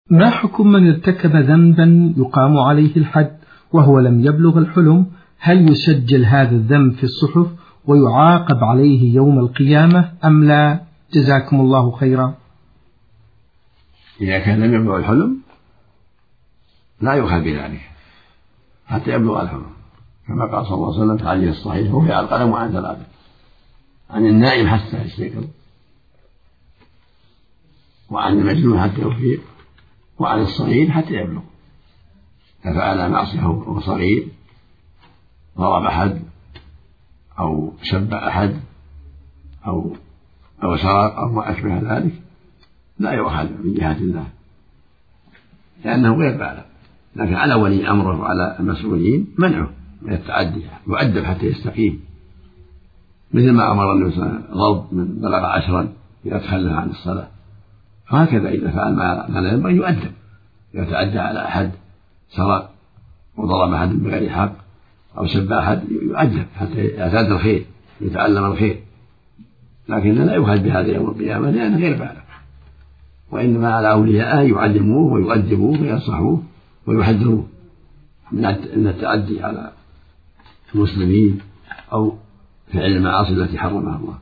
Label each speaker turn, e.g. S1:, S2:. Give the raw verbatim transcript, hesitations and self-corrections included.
S1: ما حكم من ارتكب ذنبا يقام عليه الحد وهو لم يبلغ الحلم؟ هل يسجل هذا الذنب في الصحف ويعاقب عليه يوم القيامة أم لا؟ جزاكم الله خيرا.
S2: إذا كان لم يبلغ الحلم لا يؤخذ بذلك حتى يبلغ الحلم، كما قال صلى الله عليه وسلم في الحديث الصحيح: رفع القلم عن ثلاثة، عن النائم حتى يستيقظ، وعن المجنون حتى يفيق، وعن الصغير حتى يبلغ. ففعل معصية وهو صغير، ضرب أحد أو سب أحد أو أو سرق أو ما أشبه ذلك، لا يؤخذ من جهة الله لأنه غير بالغ، لكن على ولي أمره وعلى المسؤولين منعه من التعدي، يؤدب حتى يستقيم، مثل ما أمر النبي صلى الله عليه وسلم ضرب من بلغ عشرا يتخلف عن الصلاة. هكذا إذا فعل ما لا ينبغي يؤدب، يتعدى على أحد، سرق وضرب أحد بغير حق أو سب أحد، يؤدب حتى يعتاد الخير، يتعلم الخير، لكن لا يؤخذ بهذا يوم القيامة لأنه غير بالغ، وإنما على أوليائه يعلموه ويؤدبوه وينصحوه ويحذروه من التعدي على المسلمين أو فعل المعاصي التي حرمها الله.